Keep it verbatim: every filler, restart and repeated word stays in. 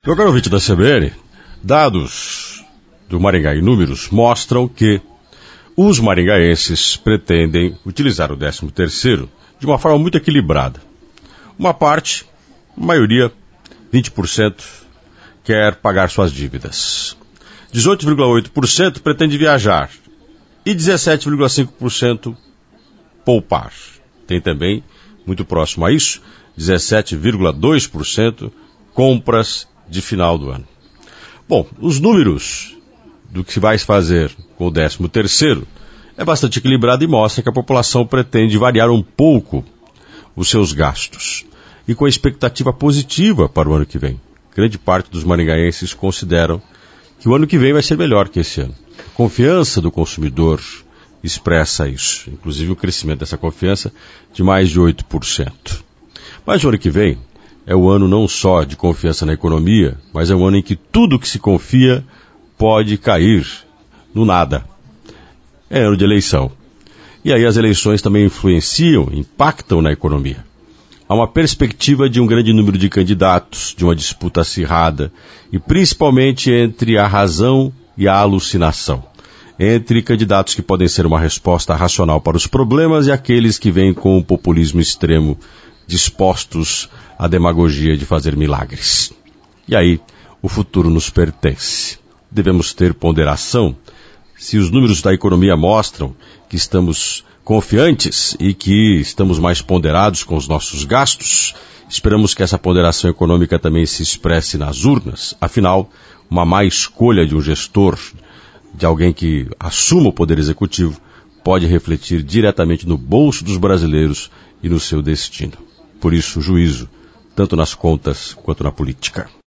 Meu caro ouvinte da C B N, dados do Maringá em números mostram que os maringaenses pretendem utilizar o décimo terceiro de uma forma muito equilibrada. Uma parte, a maioria, vinte por cento, quer pagar suas dívidas. dezoito vírgula oito por cento pretende viajar e dezessete vírgula cinco por cento poupar. Tem também, muito próximo a isso, dezessete vírgula dois por cento compras de final do ano. Bom, os números do que se vai fazer com o décimo terceiro é bastante equilibrado e mostra que a população pretende variar um pouco os seus gastos e com a expectativa positiva para o ano que vem. Grande parte dos maringaenses consideram que o ano que vem vai ser melhor que esse ano. A confiança do consumidor expressa isso, inclusive o crescimento dessa confiança de mais de oito por cento. Mas o ano que vem é o ano não só de confiança na economia, mas é um ano em que tudo que se confia pode cair no nada. É ano de eleição. E aí as eleições também influenciam, impactam na economia. Há uma perspectiva de um grande número de candidatos, de uma disputa acirrada, e principalmente entre a razão e a alucinação. Entre candidatos que podem ser uma resposta racional para os problemas e aqueles que vêm com o populismo extremo, dispostos à demagogia de fazer milagres. E aí, o futuro nos pertence. Devemos ter ponderação. Se os números da economia mostram que estamos confiantes e que estamos mais ponderados com os nossos gastos, esperamos que essa ponderação econômica também se expresse nas urnas. Afinal, uma má escolha de um gestor, de alguém que assuma o poder executivo, pode refletir diretamente no bolso dos brasileiros e no seu destino. Por isso, juízo, tanto nas contas quanto na política.